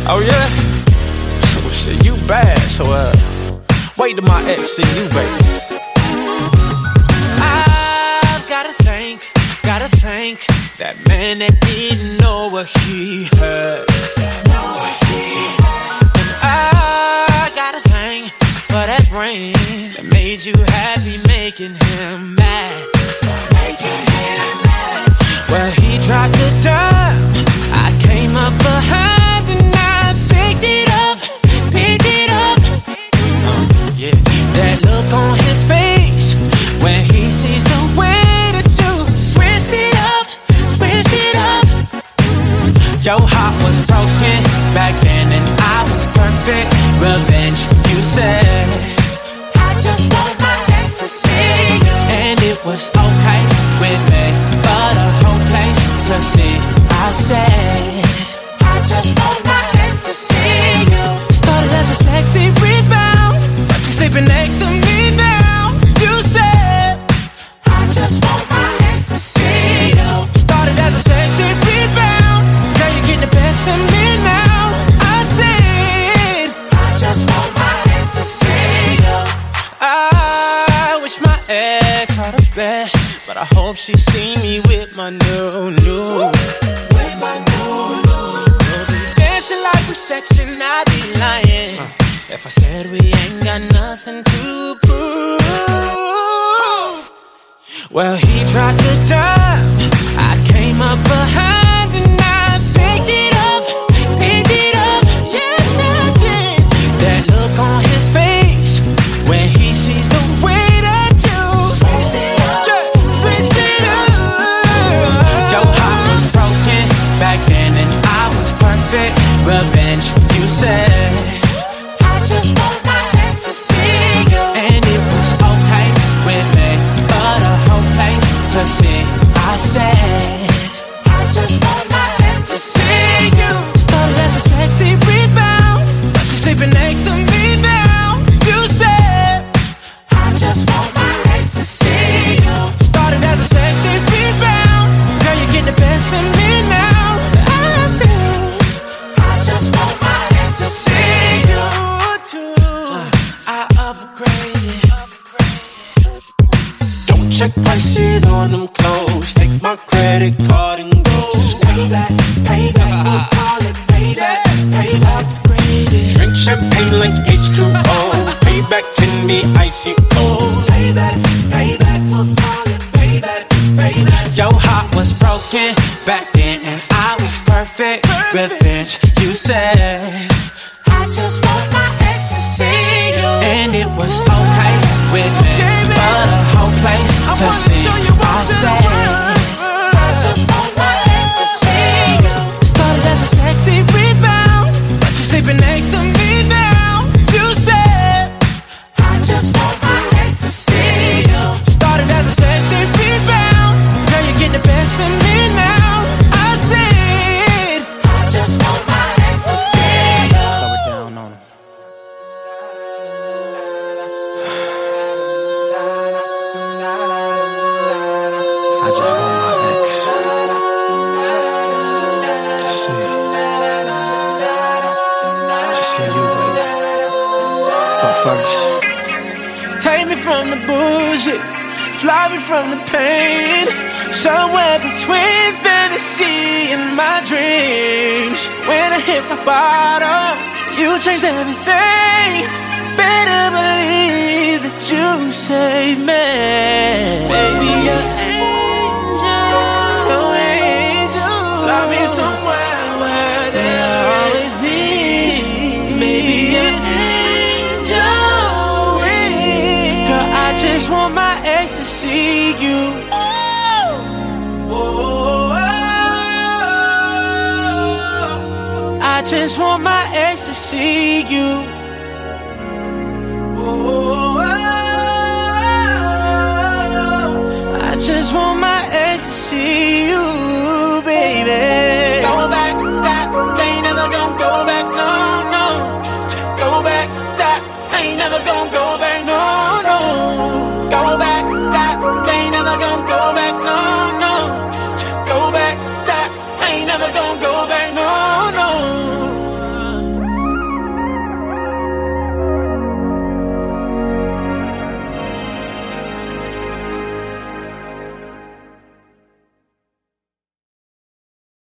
Oh yeah? Well shit, you bad, so wait till my ex see you, baby. I've gotta thank that man that didn't know what he heard. And I gotta thank for that brain that made you happy, making him mad. Well, he dropped the dime, I came up behind and I picked it up. Yeah, that look on his face when he sees the way that you switched it up. Your heart was broken back then and I was perfect. Revenge, you said. I just want my ex to see you. And it was okay with me, but a whole place to see. I said, I just want my ex to see you. Started as a sexy rebound, but you sleeping next to me now. You said, I just want my ex to see you. Started as a sexy rebound, girl, you get the best of me now. I said, I just want my ex to see you. I wish my ex all the best, but I hope she see me with my new. With my new. Dancing like we're section, I'd be lying if I said we ain't got nothing to prove. Well, he dropped the dime, I came up behind and I picked it up. Yes, I did. That look on his face when he sees the way that you switched it up. Your heart was broken back then and I was perfect. Revenge, you said. I just want my ex to see you. And it was okay with me, but a whole place to see. I said, I just want my ex to see you. Started as a sexy rebound, but you sleeping next to me now. You said, I just want my ex to see you. Started as a sexy rebound, girl, you get the best of me now. I said, I just want my ex to see you too. I upgraded. Don't check prices on them clothes. Take my credit card and go. Just pay back, we'll call it payback. Upgraded. Drink champagne like H2O. Payback can be icy cold. Payback, we'll call it payback. Your heart was broken back then and I was perfect. Revenge, you said. I just want my ex to see you. And it was okay with me, but a whole place to see. I said, I just want my ex to see you. Started as a sexy rebound, but you sleeping next to me now. You said, I just want my ex to see you. Started as a sexy rebound, girl, you get the best of me now. I said, I just want my ex to see you. Slow it down on him. I just want my ex to see you, baby. But first, take me from the bullshit, fly me from the pain, somewhere between fantasy and my dreams. When I hit my bottom, you changed everything. Better believe that you saved me. Baby, you're angel, fly me somewhere where there'll always be. Maybe you're angel wings. Girl, I just want my ex to see you. I just want my ex to see you. I just want my ex to see you, baby. Go back, that ain't never gonna go back, no. Go back, that ain't never gonna go back, no. Go back, that ain't never gonna go back.